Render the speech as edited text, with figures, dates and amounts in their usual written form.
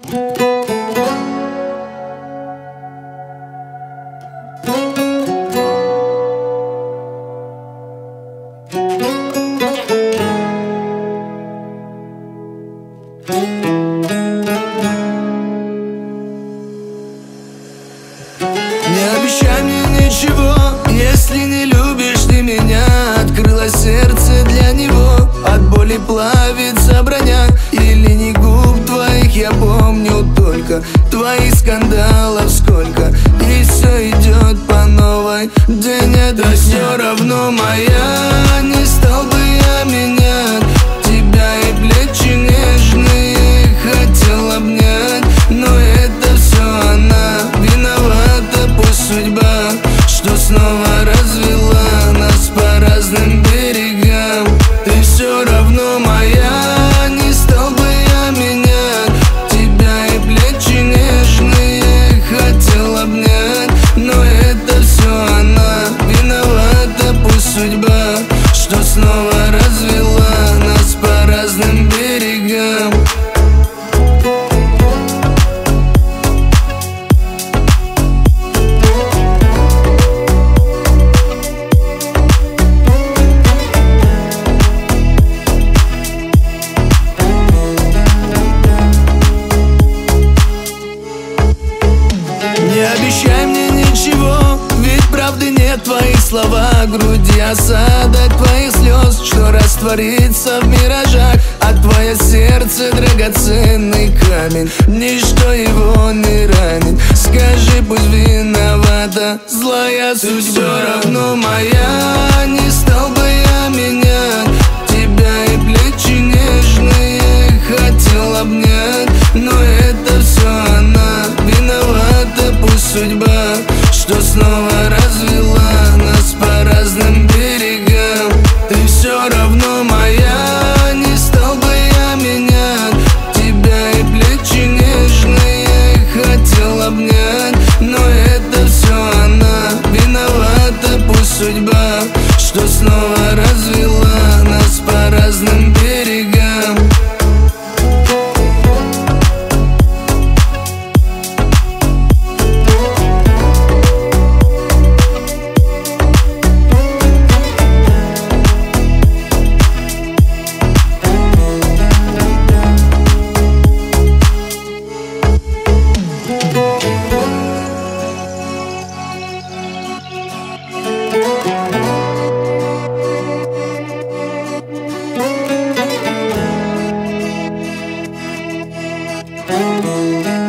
Не обещай мне ничего, если не любишь ты меня. Открылось сердце для него, от боли плавится броня. Или не губ твоих я помню только, твоих скандалов сколько. И все идет по новой, день это все равно моя. Не стал бы я менять тебя, и плечи нежные хотел обнять. Но это все она виновата, пусть судьба, что снова развела нас по разным берегам. Ты все равно моя, не стал бы я менять тебя, и плечи нежные хотел обнять. Но это все она виновата, пусть судьба, что снова развела нас по разным берегам. Не обещай мне ничего, ведь правды нет в твоих словах. Груди осадок твоих слез, что растворится в миражах. А твое сердце драгоценный камень, ничто его не ранит. Скажи, пусть виновата злая судьба. Ты все равно моя, не стал бы я менять тебя, и плечи нежные хотел обнять. Но это все она виновата, пусть судьба, что снова развела нас по разным берегам. Ты все равно моя, не стал бы я менять тебя, и плечи нежные хотел обнять. Но это все она виновата, пусть судьба, что снова развела нас по разным берегам. Thank